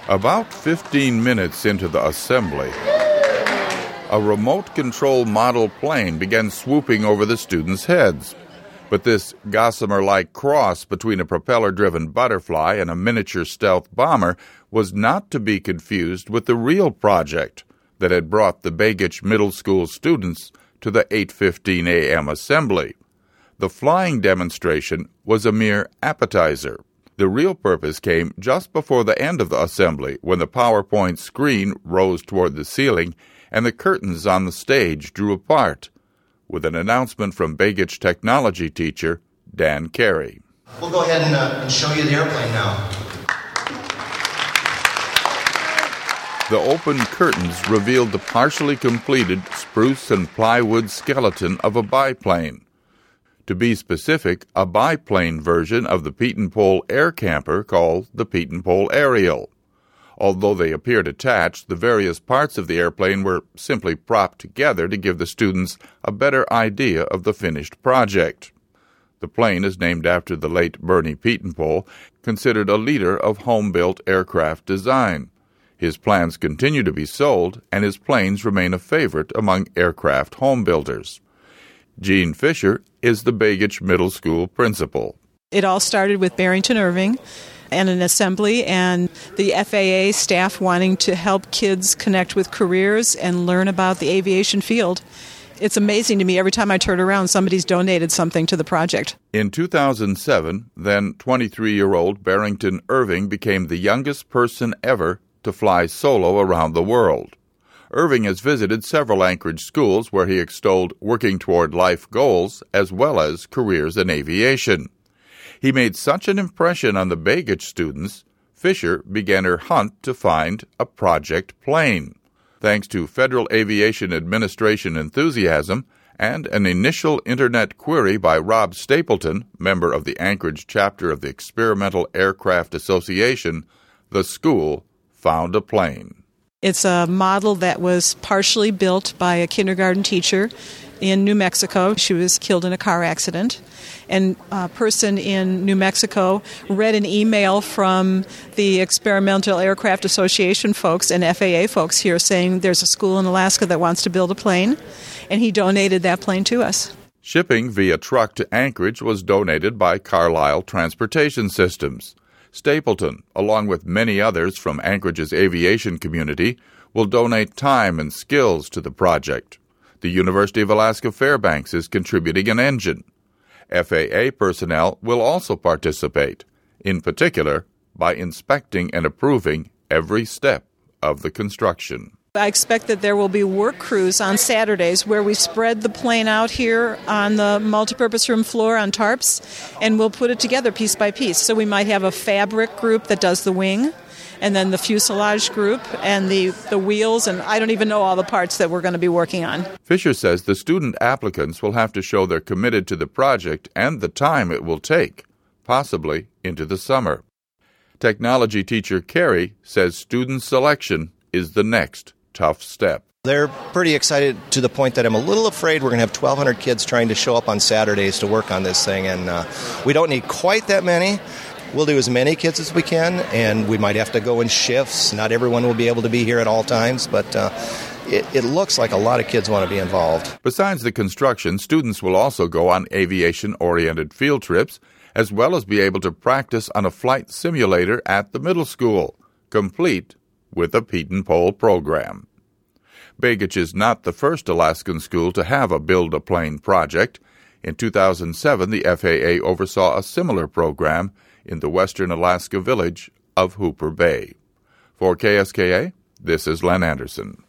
About 15 minutes into the assembly, a remote control model plane began swooping over the students' heads. But this gossamer-like cross between a propeller-driven butterfly and a miniature stealth bomber was not to be confused with the real project that had brought the Begich Middle School students to the 8:15 a.m. assembly. The flying demonstration was a mere appetizer. The real purpose came just before the end of the assembly, when the PowerPoint screen rose toward the ceiling and the curtains on the stage drew apart, with an announcement from Begich technology teacher Dan Carey. We'll go ahead and show you the airplane now. The open curtains revealed the partially completed spruce and plywood skeleton of a biplane. To be specific, a biplane version of the Pietenpol air camper called the Pietenpol Aerial. Although they appeared attached, the various parts of the airplane were simply propped together to give the students a better idea of the finished project. The plane is named after the late Bernie Pietenpol, considered a leader of home-built aircraft design. His plans continue to be sold, and his planes remain a favorite among aircraft home builders. Jean Fisher is the Begich Middle School principal. It all started with Barrington Irving and an assembly and the FAA staff wanting to help kids connect with careers and learn about the aviation field. It's amazing to me every time I turn around, somebody's donated something to the project. In 2007, then 23-year-old Barrington Irving became the youngest person ever to fly solo around the world. Irving has visited several Anchorage schools where he extolled working toward life goals as well as careers in aviation. He made such an impression on the Begich students, Fisher began her hunt to find a project plane. Thanks to Federal Aviation Administration enthusiasm and an initial internet query by Rob Stapleton, member of the Anchorage chapter of the Experimental Aircraft Association, the school found a plane. It's a model that was partially built by a kindergarten teacher in New Mexico. She was killed in a car accident. And a person in New Mexico read an email from the Experimental Aircraft Association folks and FAA folks here saying there's a school in Alaska that wants to build a plane, and he donated that plane to us. Shipping via truck to Anchorage was donated by Carlisle Transportation Systems. Stapleton, along with many others from Anchorage's aviation community, will donate time and skills to the project. The University of Alaska Fairbanks is contributing an engine. FAA personnel will also participate, in particular by inspecting and approving every step of the construction. I expect that there will be work crews on Saturdays where we spread the plane out here on the multipurpose room floor on tarps, and we'll put it together piece by piece. So we might have a fabric group that does the wing, and then the fuselage group and the wheels, and I don't even know all the parts that we're going to be working on. Fisher says the student applicants will have to show they're committed to the project and the time it will take, possibly into the summer. Technology teacher Carey says student selection is the next tough step. They're pretty excited to the point that I'm a little afraid we're going to have 1,200 kids trying to show up on Saturdays to work on this thing, and we don't need quite that many. We'll do as many kids as we can, and we might have to go in shifts. Not everyone will be able to be here at all times, but it looks like a lot of kids want to be involved. Besides the construction, students will also go on aviation-oriented field trips, as well as be able to practice on a flight simulator at the middle school, complete with a Pietenpol program. Begich is not the first Alaskan school to have a build-a-plane project. In 2007, the FAA oversaw a similar program in the western Alaska village of Hooper Bay. For KSKA, this is Len Anderson.